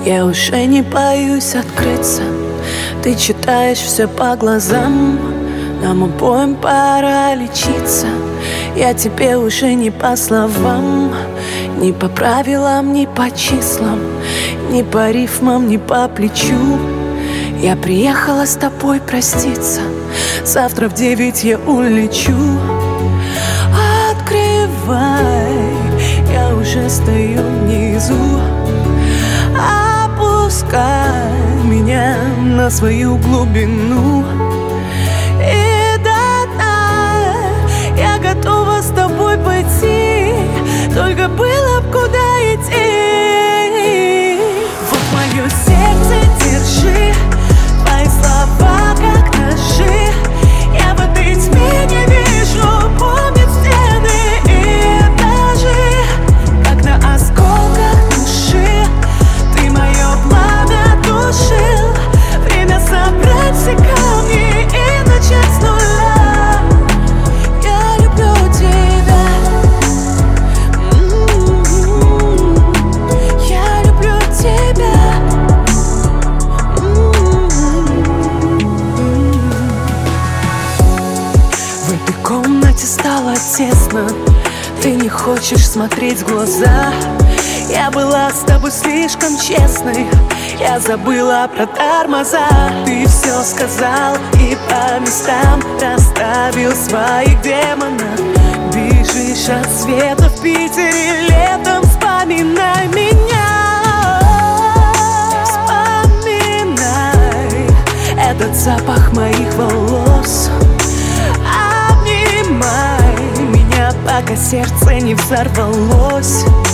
Я уже не боюсь открыться. Ты читаешь все по глазам. Нам обоим пора лечиться. Я тебе уже не по словам, ни по правилам, ни по числам, ни по рифмам, ни по плечу. Я приехала с тобой проститься. Завтра в 9 я улечу. Открывай, я уже стою внизу. Опускай меня на свою глубину. И до дна я готова с тобой пойти, только было б куда идти. Вот мое сердце держи, твои слова как ножи. Я в этой тьме не вижу, помнят стены и этажи, как на осколках души. Ты мое пламя тушил. Время собрать все камни и начать с нуля. Я люблю тебя. Я люблю тебя. В этой комнате стало тесно. Ты не хочешь смотреть в глаза. Я была с тобой слишком честной. Я забыла про тормоза. Ты все сказал и по местам расставил своих демонов. Бежишь от света в Питере летом. Вспоминай меня. Вспоминай этот запах моих волос. Обнимай меня, пока сердце не взорвалось.